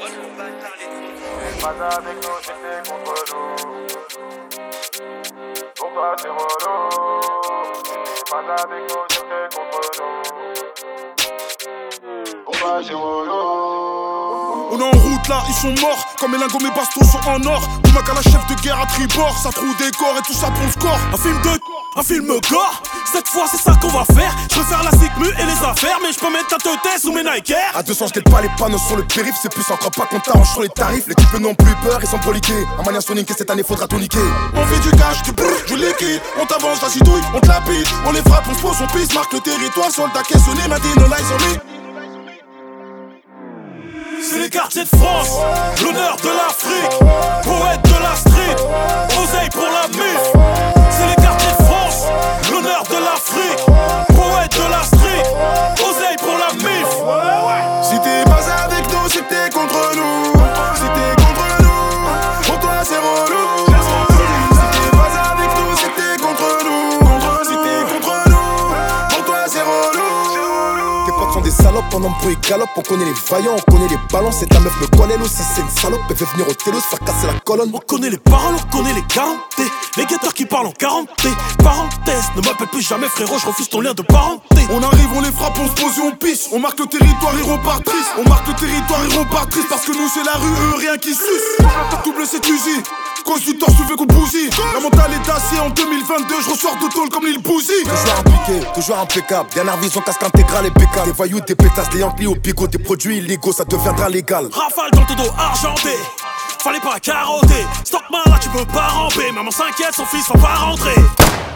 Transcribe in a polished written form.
Pas avec nous, c'était contre nous. Pour toi, c'est relou. Pas avec nous, c'était contre nous. Pour toi, c'est relou. On est en route là, ils sont morts. Comme mes lingots, mes bastos sont en or. Boumac à la chef de guerre à tribord. Ça trouve des corps et tout ça pour le score. Un film gore. Cette fois c'est ça qu'on va faire. Je veux faire la sigmu et les affaires. Mais je peux mettre ta tête sous mes Nike Air. À 200 j'guette pas les panneaux sur le périph'. C'est plus encore pas qu'on t'arrange sur les tarifs. Les types n'ont plus peur, ils sont proliqués. En manière sonique et cette année faudra tout niquer. On fait du cash, du brrr, du liquide. On t'avance, la citouille, on te lapide. On les frappe, on se pose, on pisse. Marque le territoire, soldat caissonné. M'a dit no lies on me. C'est les quartiers de France, l'honneur de l'Afrique, poète de la street, oseille pour la mif. C'est les quartiers de France, l'honneur de l'Afrique, poète de la street, oseille pour la mif. Si t'es pas avec nous, c'est que t'es contre nous. Si t'es contre nous, pour toi c'est relou. Si t'es pas avec nous, c'est que t'es contre nous. Si t'es contre nous, pour toi c'est relou. Tes potes sont des salopes, on embrouille galope. On connaît les vaillants, on connaît les ballons. Cette la meuf me connaît, elle aussi c'est une salope. Elle veut venir au télo, se faire casser la colonne. On connaît les paroles, on connaît les garanties. Les guetteurs qui parlent en quarantaine. Parenthèse, ne m'appelle plus jamais frérot, je refuse ton lien de parenté. On arrive, on les frappe, on se pose et on pisse. On marque le territoire, ils repartent triste. On marque le territoire, ils repartent triste. Parce que nous c'est la rue, eux rien qui suce. Double cette usine, cause du torse, tu veux qu'on bousille. La mentale est d'acier en 2022, je ressors de tôle comme l'île Bouzy. Toujours impliqué, toujours impeccable. Dernière vision, casque intégral et bécane. Des voyous, des pétasses, des Yankees au bigot. Des produits illégaux, ça deviendra légal. Rafale dans ton dos argenté. Fallait pas carotter. Stockman là tu peux pas ramper. Maman s'inquiète, son fils va pas rentrer.